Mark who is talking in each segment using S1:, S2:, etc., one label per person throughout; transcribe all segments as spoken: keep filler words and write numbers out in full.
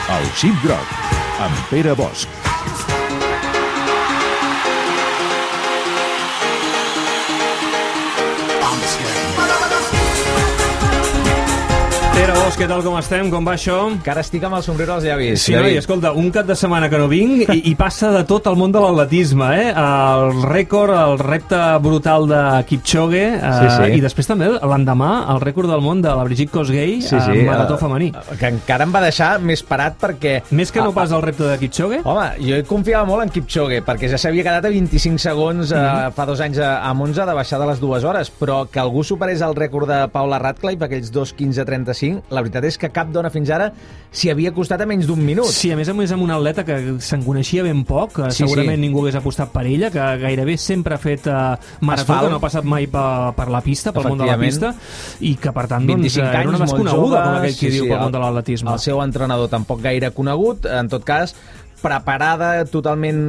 S1: El Xip Groc, amb Pere Bosch.
S2: Pere Bosch, què tal, com estem? Com va això?
S3: Que ara estic amb el somriure als llavis.
S2: Sí, noi, escolta, un cap de setmana que no vinc i, i passa de tot el món de l'atletisme, eh? El rècord, el repte brutal de Kipchoge, eh,
S3: sí, sí.
S2: I després també l'endemà el rècord del món de la Brigitte Kosgei,
S3: sí, sí,
S2: en marató
S3: uh,
S2: femení.
S3: Que encara em va deixar més parat perquè...
S2: Més que no pas el repte de Kipchoge?
S3: Home, jo confiava molt en Kipchoge perquè ja s'havia quedat a vint-i-cinc segons uh, mm. fa dos anys a, a Monza de baixar de les dues hores, però que algú superés el rècord de Paula Radcliffe, aquells dos quinze trenta-cinc, la veritat és que cap dona fins ara s'hi havia costat a menys d'un minut.
S2: Sí, a més a més amb una atleta que se'n coneixia ben poc, que sí, segurament sí. ningú hagués apostat per ella, que gairebé sempre ha fet uh, marató, Asfalt. Que no ha passat mai per, per la pista, pel món de la pista, i que per tant doncs, era una desconeguda, com aquell que sí, diu, sí, pel món de l'atletisme.
S3: El seu entrenador tampoc gaire conegut, en tot cas preparada totalment,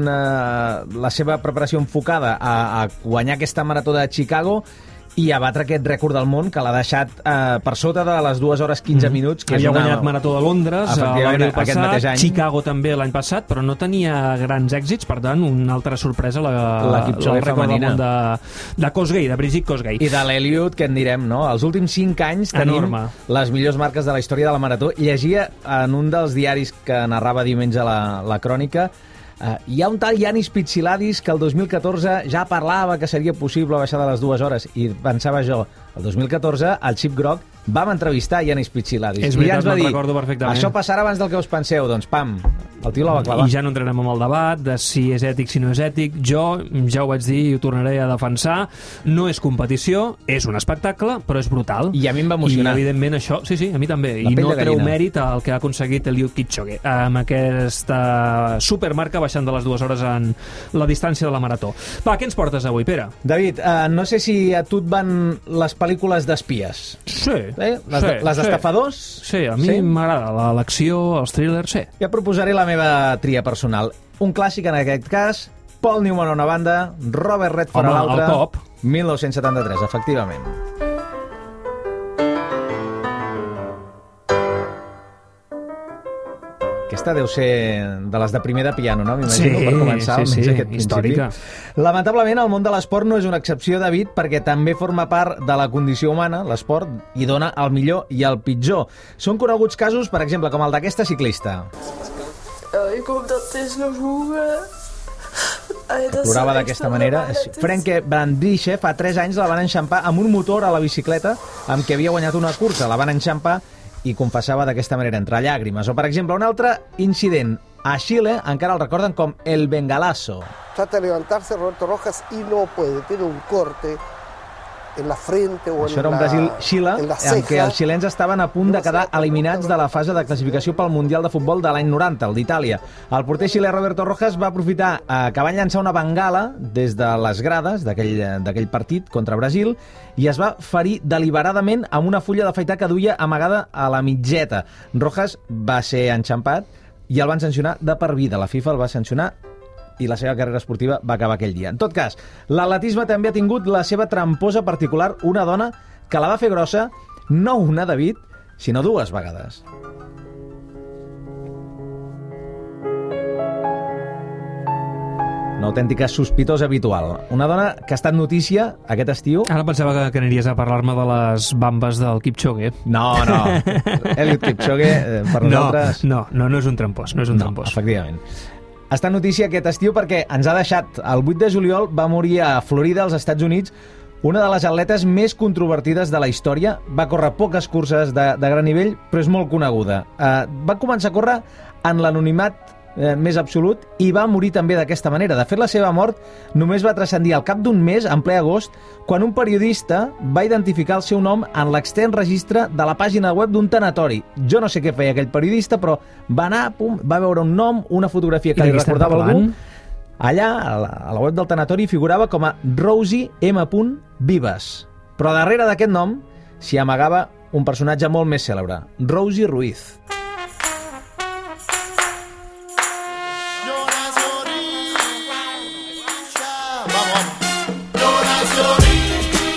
S3: eh, la seva preparació enfocada a, a guanyar aquesta marató de Chicago i a batre aquest rècord del món que l'ha deixat eh, per sota de les dues hores quinze minuts. Que
S2: havia
S3: és una...
S2: guanyat marató de Londres l'abril passat, Chicago també l'any passat, però no tenia grans èxits, per tant, una altra sorpresa la,
S3: la Kipchoge femenina
S2: de, de Kosgei, de Brigitte Kosgei.
S3: I de l'Eliud, que en direm, no? Els últims cinc anys tenim Enorme. les millors marques de la història de la marató. Llegia en un dels diaris que narrava diumenge la, la crònica, Uh, hi ha un tal Yanis Pitsiladis que el dos mil catorze ja parlava que seria possible baixar de les dues hores i pensava jo, el dos mil catorze al Xip Groc vam entrevistar Yanis Pitsiladis
S2: és veritat,
S3: i ja ens va dir, això
S2: passarà
S3: abans del que us penseu, doncs pam, el tio la va clavar.
S2: I ja no entrarem en el debat de si és ètic, si no és ètic. Jo ja ho vaig dir i ho tornaré a defensar, no és competició, és un espectacle, però és brutal.
S3: I a mi em va emocionar.
S2: I evidentment això, sí, sí, a mi també. I no treu mèrit al que ha aconseguit Eliud Kipchoge amb aquesta supermarca baixant de les dues hores en la distància de la marató. Va, què ens portes avui, Pere?
S3: David, uh, no sé si a tu et van les pel·lícules d'espies.
S2: Sí.
S3: Eh? Les,
S2: sí,
S3: les d'estafadors?
S2: Sí, a mi sí? m'agrada l'acció, els thrillers, sí.
S3: Ja proposaré la meva tria personal. Un clàssic en aquest cas, Paul Newman a una banda, Robert Redford a l'altra.
S2: El cop.
S3: mil nou-cents setanta-tres, efectivament. Aquesta deu ser de les de primer de piano, no? M'imagino,
S2: sí,
S3: per començar,
S2: sí, sí,
S3: aquest
S2: històrica.
S3: Lamentablement, el món de l'esport no és una excepció, David, perquè també forma part de la condició humana, l'esport, i dona el millor i el pitjor. Són coneguts casos, per exemple, com el d'aquesta ciclista.
S4: Ik hoop dat het is nog hoe...
S3: Plorava d'aquesta manera. Frenke Brandische fa tres anys la van enxampar amb un motor a la bicicleta amb què havia guanyat una cursa. La van enxampar i confessava d'aquesta manera, entre llàgrimes. O, per exemple, un altre incident. A Xile encara el recorden com el bengalazo.
S5: Trata de levantarse Roberto Rojas y no puede. Tiene un corte en la frente o en la...
S3: Això era un Brasil-Xile, en què els xilens estaven a punt de quedar eliminats de la fase de classificació pel Mundial de Futbol de l'any noranta, el d'Itàlia. El porter xilè Roberto Rojas va aprofitar eh, que van llançar una bengala des de les grades d'aquell partit contra Brasil i es va ferir deliberadament amb una fulla d'afaitar que duia amagada a la mitgeta. Rojas va ser enxampat i el van sancionar de per vida. La FIFA el va sancionar i la seva carrera esportiva va acabar aquell dia. En tot cas, l'atletisme també ha tingut la seva tramposa particular, una dona que la va fer grossa, no una, David, sinó dues vegades. Una autèntica sospitosa habitual. Una dona que ha estat notícia aquest estiu...
S2: Ara pensava que, que aniries a parlar-me de les bambes del Kipchoge.
S3: No, no. Eliud Kipchoge, eh, per nosaltres...
S2: No, no, no és un trampós, no és un
S3: no,
S2: trampós.
S3: Efectivament. Està notícia aquest estiu perquè ens ha deixat. El vuit de juliol va morir a Florida, als Estats Units, una de les atletes més controvertides de la història. Va córrer poques curses de, de gran nivell, però és molt coneguda. Uh, va començar a córrer en l'anonimat eh, més absolut i va morir també d'aquesta manera. De fet, la seva mort només va transcendir al cap d'un mes, en ple agost, quan un periodista va identificar el seu nom en l'extens registre de la pàgina web d'un tanatori. Jo no sé què feia aquell periodista, però va anar, pum, va veure un nom, una fotografia que li recordava algú. Allà, a la, a la web del tanatori, figurava com a Rosie M. Vives. Però darrere d'aquest nom s'hi amagava un personatge molt més cèlebre, Rosie Ruiz.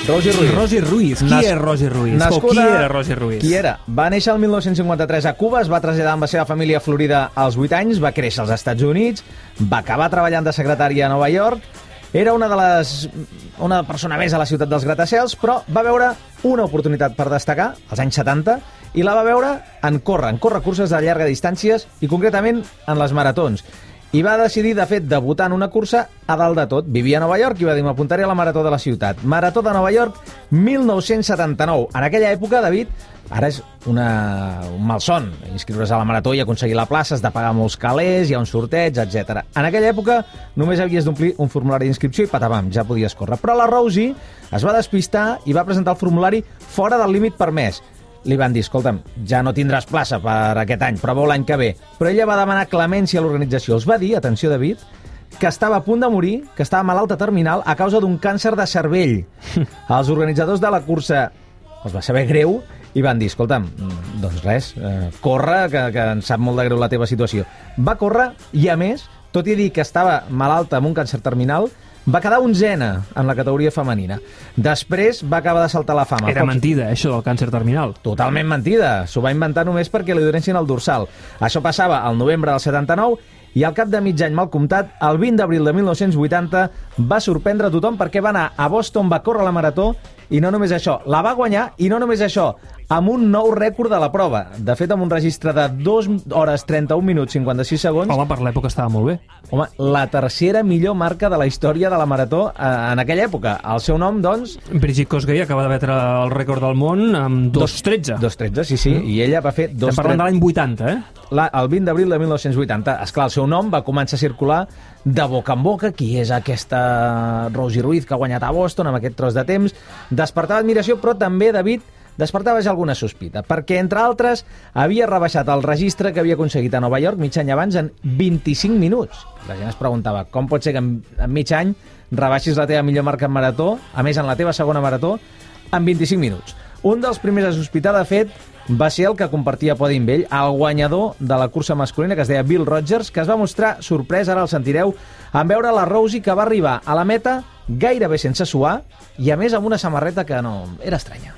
S3: Rosie Ruiz.
S2: Rosie Ruiz. Qui Nas... és Rosie Ruiz?
S3: Nascuda...
S2: O qui era Rosie Ruiz?
S3: Qui era? Va néixer el mil nou-cents cinquanta-tres a Cuba, es va traslladar amb la seva família a Florida als vuit anys, va créixer als Estats Units, va acabar treballant de secretària a Nova York, era una de les... una persona més a la ciutat dels gratacels, però va veure una oportunitat per destacar, als anys setanta, i la va veure en córrer, en córrer curses de llarga distàncies i concretament en les maratons. I va decidir, de fet, debutar en una cursa a dalt de tot. Vivia a Nova York i va dir, m'apuntaré a la Marató de la ciutat. Marató de Nova York, mil nou-cents setanta-nou. En aquella època, David, ara és una, un malson inscriure's a la Marató i aconseguir la plaça, has de pagar molts calés, hi ha un sorteig, etcètera. En aquella època només havies d'omplir un formulari d'inscripció i patapam, ja podies córrer. Però la Rosie es va despistar i va presentar el formulari fora del límit permès. Li van dir, escolta'm, ja no tindràs plaça per aquest any, prova l'any que ve. Però ella va demanar clemència a l'organització. Els va dir, atenció, David, que estava a punt de morir, que estava malalta terminal a causa d'un càncer de cervell. Els organitzadors de la cursa els va saber greu i van dir, escolta'm, doncs res, eh, corre, que, que ens sap molt de greu la teva situació. Va córrer i, a més, tot i dir que estava malalta amb un càncer terminal, va quedar onzena en la categoria femenina. Després va acabar de saltar la fama.
S2: Era Pots... mentida, eh, això del càncer terminal.
S3: Totalment mentida. S'ho va inventar només perquè li donessin el dorsal. Això passava al novembre del setanta-nou i al cap de mig any mal comptat, el vint d'abril de mil nou-cents vuitanta, va sorprendre tothom perquè va anar a Boston, va córrer la marató i no només això, la va guanyar i no només això, amb un nou rècord de la prova. De fet, amb un registre de dos hores trenta-un minuts cinquanta-sis segons.
S2: Home, per l'època estava molt bé.
S3: Home, la tercera millor marca de la història de la marató eh, en aquella època. El seu nom, doncs...
S2: Brigitte Kosgei acaba de batre el rècord del món amb dos tretze.
S3: dos tretze, sí, sí. Mm. I ella va fer...
S2: Estem parlant de l'any vuitanta, eh?
S3: La, el vint d'abril de mil nou-cents vuitanta. Esclar, el seu nom va començar a circular de boca en boca. Qui és aquesta Rosie Ruiz que ha guanyat a Boston amb aquest tros de temps? Despertava admiració, però també, David, despertava ja alguna sospita, perquè, entre altres, havia rebaixat el registre que havia aconseguit a Nova York mig any abans en vint-i-cinc minuts. La gent es preguntava, com pot ser que en, en mig any rebaixis la teva millor marca en marató, a més en la teva segona marató, en vint-i-cinc minuts. Un dels primers a sospitar, de fet, va ser el que compartia podi amb ell, el guanyador de la cursa masculina, que es deia Bill Rodgers, que es va mostrar sorprès, ara el sentireu, en veure la Rosie, que va arribar a la meta gairebé sense suar i, a més, amb una samarreta que no... era estranya.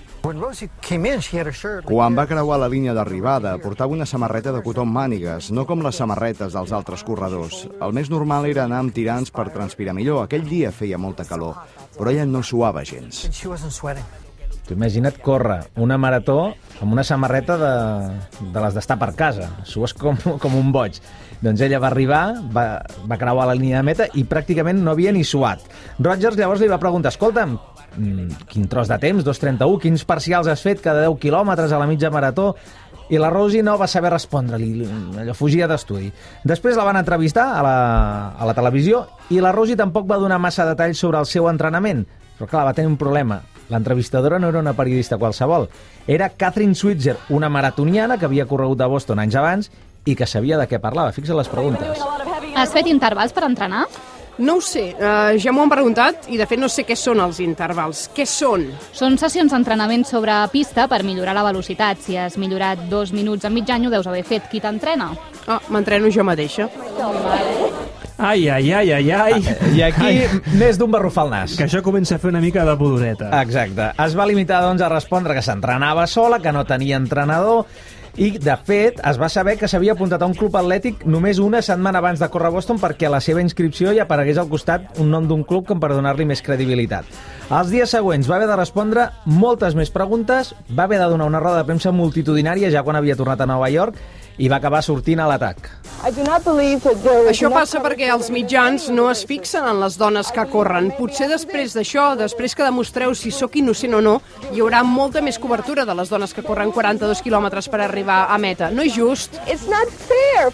S6: Quan va creuar la línia d'arribada, portava una samarreta de cotó amb mànigues, no com les samarretes dels altres corredors. El més normal era anar amb tirants per transpirar millor. Aquell dia feia molta calor, però ella no suava gens.
S3: Tu imagina't córrer una marató amb una samarreta de, de les d'estar per casa. Sues com, com un boig. Doncs ella va arribar, va, va creuar la línia de meta i pràcticament no havia ni suat. Rodgers llavors li va preguntar, escolta'm, quin tros de temps, dos trenta-u, quins parcials has fet cada deu quilòmetres a la mitja marató? I la Rosie no va saber respondre-li, allò fugia d'estudi. Després la van entrevistar a la, a la televisió i la Rosie tampoc va donar massa detalls sobre el seu entrenament. Però clar, va tenir un problema. L'entrevistadora no era una periodista qualsevol. Era Catherine Switzer, una maratoniana que havia corregut a Boston anys abans i que sabia de què parlava. Fixa't les preguntes.
S7: Has fet intervals per entrenar?
S8: No ho sé, uh, ja m'ho han preguntat i de fet no sé què són els intervals. Què són?
S7: Són sessions d'entrenament sobre pista per millorar la velocitat. Si has millorat dos minuts en mig any ho deus haver fet. Qui t'entrena?
S8: Ah, m'entreno jo mateixa.
S2: Ai, ai, ai, ai, ai.
S3: I aquí ai. Més d'un barrufar al nas.
S2: Que això comença a fer una mica de pudoreta.
S3: Exacte. Es va limitar, doncs, a respondre que s'entrenava sola, que no tenia entrenador, i, de fet, es va saber que s'havia apuntat a un club atlètic només una setmana abans de córrer a Boston perquè a la seva inscripció hi aparegués al costat un nom d'un club com per donar-li més credibilitat. Els dies següents va haver de respondre moltes més preguntes, va haver de donar una roda de premsa multitudinària ja quan havia tornat a Nova York i va acabar sortint a l'atac.
S8: Això passa perquè els mitjans no es fixen en les dones que corren. Potser després d'això, després que demostreu si sóc innocent o no, hi haurà molta més cobertura de les dones que corren quaranta-dos quilòmetres per arribar a meta. No és just.
S4: It's not fair.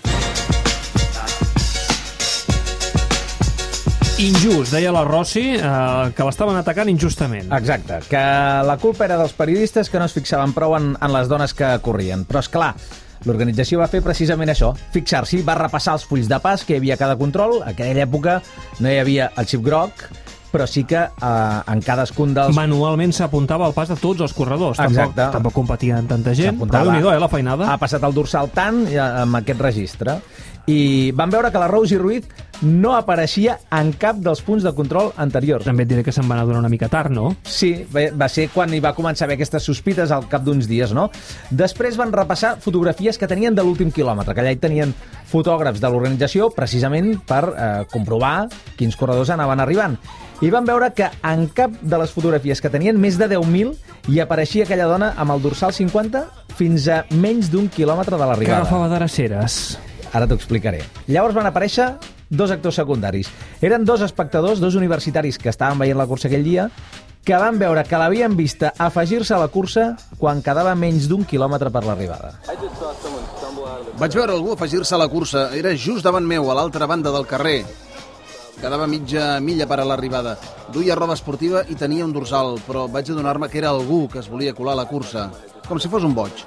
S2: Injust, deia la Rosie, eh, que l'estaven atacant injustament.
S3: Exacte, que la culpa era dels periodistes que no es fixaven prou en, en les dones que corrien. Però, és clar, l'organització va fer precisament això, fixar-s'hi, va repassar els fulls de pas que hi havia a cada control. A aquella època no hi havia el xip groc, però sí que eh, en cadascun dels...
S2: Manualment s'apuntava al pas de tots els corredors.
S3: Exacte.
S2: Tampoc, tampoc competien tanta gent, però déu-n'hi-do, eh, la feinada.
S3: Ha passat el dorsal tant amb aquest registre. I van veure que la Rosie Ruiz no apareixia en cap dels punts de control anteriors.
S2: També et diré que se'n van adonar una mica tard, no?
S3: Sí, va ser quan hi va començar a haver aquestes sospites al cap d'uns dies, no? Després van repassar fotografies que tenien de l'últim quilòmetre, que allà hi tenien fotògrafs de l'organització precisament per eh, comprovar quins corredors anaven arribant. I van veure que en cap de les fotografies que tenien, més de deu mil, hi apareixia aquella dona amb el dorsal cinquanta fins a menys d'un quilòmetre de l'arribada.
S2: Que agafava dreceres.
S3: Ara t'ho explicaré. Llavors van aparèixer dos actors secundaris. Eren dos espectadors, dos universitaris que estaven veient la cursa aquell dia, que van veure que l'havien vista afegir-se a la cursa quan quedava menys d'un quilòmetre per l'arribada.
S9: Vaig veure algú afegir-se a la cursa. Era just davant meu, a l'altra banda del carrer. Quedava mitja milla per a l'arribada. Duia roba esportiva i tenia un dorsal, però vaig adonar-me que era algú que es volia colar a la cursa, com si fos un boig.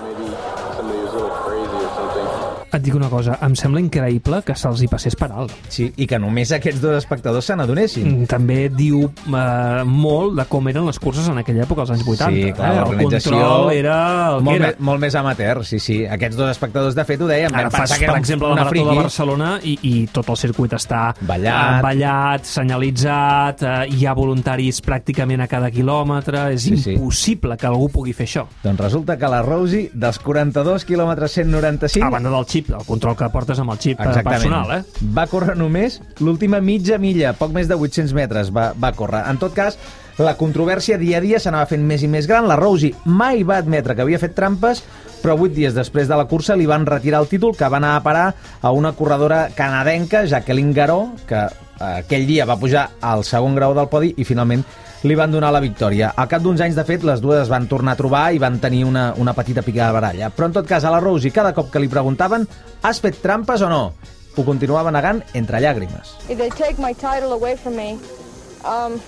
S2: Et dic una cosa, em sembla increïble que se'ls hi passés per alt.
S3: Sí, i que només aquests dos espectadors se n'adonessin.
S2: També diu eh, molt de com eren les curses en aquella època, als anys vuitanta.
S3: Sí, clar,
S2: eh?
S3: l'organització...
S2: El control era el
S3: molt,
S2: que era.
S3: Me, molt més amateur, sí, sí. Aquests dos espectadors, de fet, ho deien.
S2: Ara fas, per exemple, la Marató
S3: friki.
S2: de Barcelona i, i tot el circuit està
S3: ballat,
S2: eh, ballat senyalitzat, eh, hi ha voluntaris pràcticament a cada quilòmetre. És
S3: sí,
S2: impossible
S3: sí.
S2: que algú pugui fer això.
S3: Doncs resulta que la Rosie, dels quaranta-dos quilòmetres cent noranta-cinc...
S2: A banda del xip, el control que portes amb el xip
S3: exactament.
S2: Personal, eh?
S3: Va córrer només l'última mitja milla, poc més de vuit-cents metres va, va córrer. En tot cas, la controvèrsia dia a dia s'anava fent més i més gran. La Rosie mai va admetre que havia fet trampes, però vuit dies després de la cursa li van retirar el títol, que va anar a parar a una corredora canadenca, Jacqueline Garó, que aquell dia va pujar al segon grau del podi i finalment li van donar la victòria. Al cap d'uns anys, de fet, les dues es van tornar a trobar i van tenir una, una petita pica de baralla. Però, en tot cas, a la Rosie, cada cop que li preguntaven has fet trampes o no? Ho continuava negant entre llàgrimes.
S10: If they take my title away from me, um,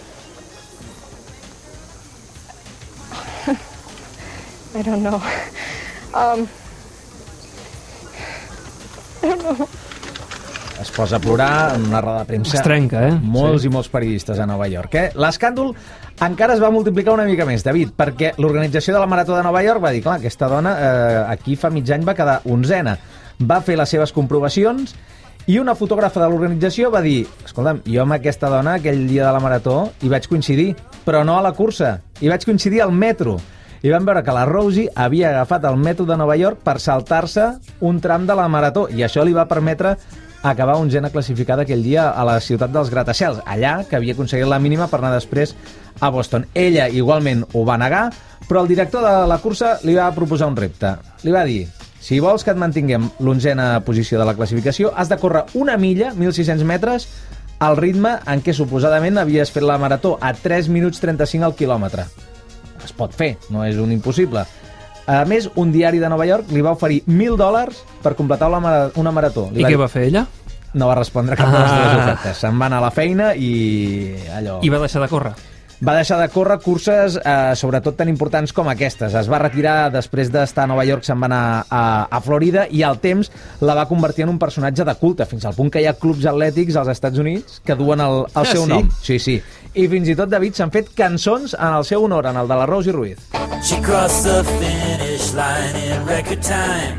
S10: I don't know. Um, I don't know.
S3: Es posa a plorar en una roda de premsa.
S2: Es trenca, eh?
S3: Molts
S2: sí.
S3: i molts periodistes a Nova York, eh? L'escàndol encara es va multiplicar una mica més, David, perquè l'organització de la Marató de Nova York va dir, clar, aquesta dona eh, aquí fa mig any va quedar onzena. Va fer les seves comprovacions i una fotògrafa de l'organització va dir, escolta'm, jo amb aquesta dona aquell dia de la Marató hi vaig coincidir, però no a la cursa, hi vaig coincidir al metro. I van veure que la Rosie havia agafat el metro de Nova York per saltar-se un tram de la Marató i això li va permetre acabar onzena classificada aquell dia a la ciutat dels gratacels, allà que havia aconseguit la mínima per anar després a Boston. Ella igualment ho va negar, però el director de la cursa li va proposar un repte. Li va dir, si vols que et mantinguem l'onzena posició de la classificació, has de córrer una milla, mil sis-cents metres, al ritme en què suposadament havies fet la marató, a tres minuts trenta-cinc al quilòmetre. Es pot fer, no és un impossible. A més, un diari de Nova York li va oferir mil dòlars per completar una, mar una marató. Li
S2: I
S3: va
S2: què
S3: dir...
S2: va fer ella?
S3: No va respondre cap ah. de les dues ofertes. Se'n va anar a la feina i allò...
S2: I va deixar de córrer?
S3: Va deixar de córrer curses, eh, sobretot tan importants com aquestes. Es va retirar després d'estar a Nova York, se'n va anar a, a Florida i al temps la va convertir en un personatge de culte, fins al punt que hi ha clubs atlètics als Estats Units que duen el, el
S2: ah,
S3: seu
S2: sí?
S3: nom. Sí, sí. I fins i tot, David, s'han fet cançons en el seu honor, en el de la Rosie Ruiz.
S11: She crossed the finish line in record time.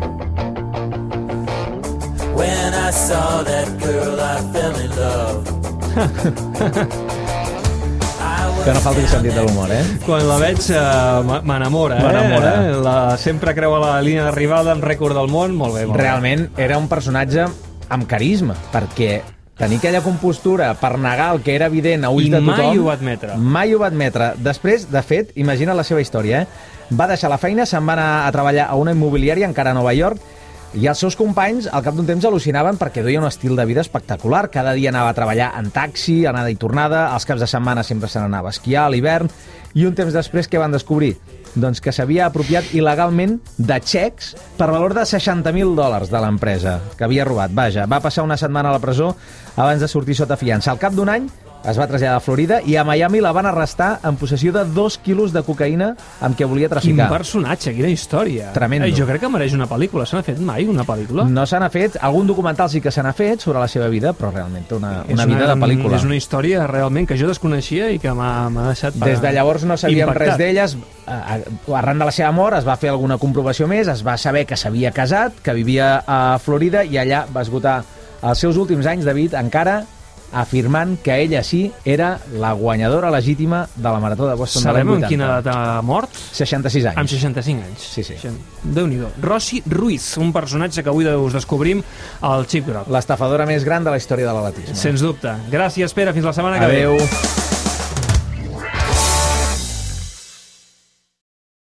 S11: When I saw that girl, I fell in love.
S3: Que no falti el sentit de l'humor, eh?
S2: Quan la veig uh, m'enamora, eh?
S3: M'enamora.
S2: eh? La, sempre creu a la línia d'arribada en rècord del món, molt bé. Molt
S3: Realment
S2: bé.
S3: Era un personatge amb carisma, perquè tenir aquella compostura per negar el que era evident a ulls
S2: I
S3: de tothom...
S2: mai ho va admetre.
S3: Mai ho va admetre. Després, de fet, imagina la seva història, eh? Va deixar la feina, se'n va anar a treballar a una immobiliària encara a Nova York, i els seus companys al cap d'un temps al·lucinaven perquè duia un estil de vida espectacular. Cada dia anava a treballar en taxi, anada i tornada, als caps de setmana sempre se n'anava a esquiar a l'hivern, i un temps després què van descobrir? Doncs que s'havia apropiat il·legalment de xecs per valor de seixanta mil dòlars de l'empresa, que havia robat. Vaja, va passar una setmana a la presó abans de sortir sota fiança. Al cap d'un any es va traslladar a Florida i a Miami la van arrestar en possessió de dos quilos de cocaïna amb què volia traficar.
S2: Quin personatge, quina història.
S3: Tremendo.
S2: Eh, jo crec que mereix una pel·lícula. Se n'ha fet mai una pel·lícula?
S3: No se n'ha fet. Algun documental sí que se n'ha fet sobre la seva vida, però realment té una, una, una vida de pel·lícula.
S2: És una història realment que jo desconeixia i que m'ha deixat...
S3: Des de llavors no sabíem
S2: impactat.
S3: res d'elles. Arran de la seva mort es va fer alguna comprovació més, es va saber que s'havia casat, que vivia a Florida i allà va esgotar als seus últims anys, David, encara afirmant que ella sí era la guanyadora legítima de la Marató de Boston de l'any
S2: Sabem
S3: vuitanta.
S2: en quina edat ha mort?
S3: seixanta-sis anys.
S2: Amb seixanta-cinc anys.
S3: Sí, sí.
S2: Déu-n'hi-do. Rossi Ruiz, un personatge que avui us descobrim al Xip Groc.
S3: L'estafadora més gran de la història de l'atletisme.
S2: Sens dubte. Gràcies, Pere. Fins la setmana que ve.
S3: Adéu.